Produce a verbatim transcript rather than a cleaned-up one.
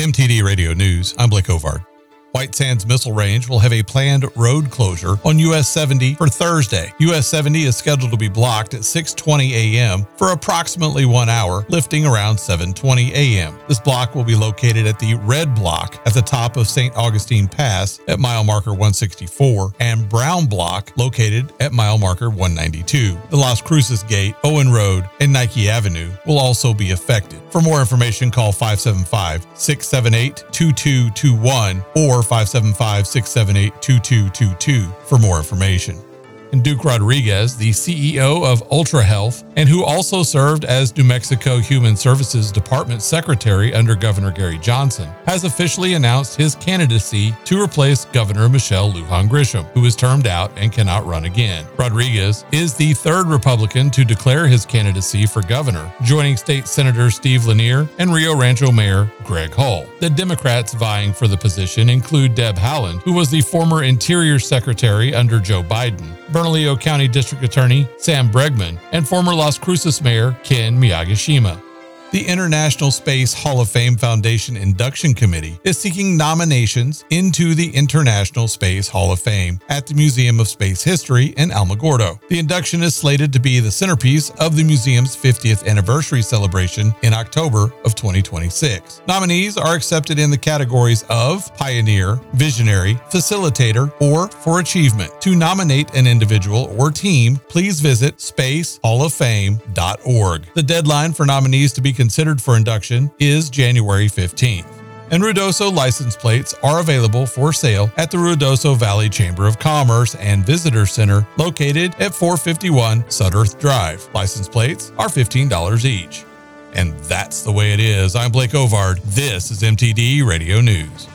M T D Radio News, I'm Blake Ovard. White Sands Missile Range will have a planned road closure on U S seventy for Thursday. U S seventy is scheduled to be blocked at six twenty a m for approximately one hour, lifting around seven twenty a m This block will be located at the Red Block at the top of Saint Augustine Pass at mile marker one sixty-four and Brown Block located at mile marker one ninety-two. The Las Cruces Gate, Owen Road, and Nike Avenue will also be affected. For more information, call five seven five, six seven eight, two two two one or five seven five, six seven eight, two two two two for more information. And Duke Rodriguez, the C E O of Ultra Health, and who also served as New Mexico Human Services Department Secretary under Governor Gary Johnson, has officially announced his candidacy to replace Governor Michelle Lujan Grisham, who is termed out and cannot run again. Rodriguez is the third Republican to declare his candidacy for governor, joining State Senator Steve Lanier and Rio Rancho Mayor Greg Hull. The Democrats vying for the position include Deb Haaland, who was the former Interior Secretary under Joe Biden, Bernalillo County District Attorney Sam Bregman, and former Las Cruces Mayor Ken Miyagishima. The International Space Hall of Fame Foundation Induction Committee is seeking nominations into the International Space Hall of Fame at the Museum of Space History in Alamogordo. The induction is slated to be the centerpiece of the museum's fiftieth anniversary celebration in October of twenty twenty-six. Nominees are accepted in the categories of Pioneer, Visionary, Facilitator, or for Achievement. To nominate an individual or team, please visit space hall of fame dot org. The deadline for nominees to be considered for induction is January fifteenth. And Ruidoso license plates are available for sale at the Ruidoso Valley Chamber of Commerce and Visitor Center located at four fifty-one Sudderth Drive. License plates are fifteen dollars each. And that's the way it is. I'm Blake Ovard. This is M T D Radio News.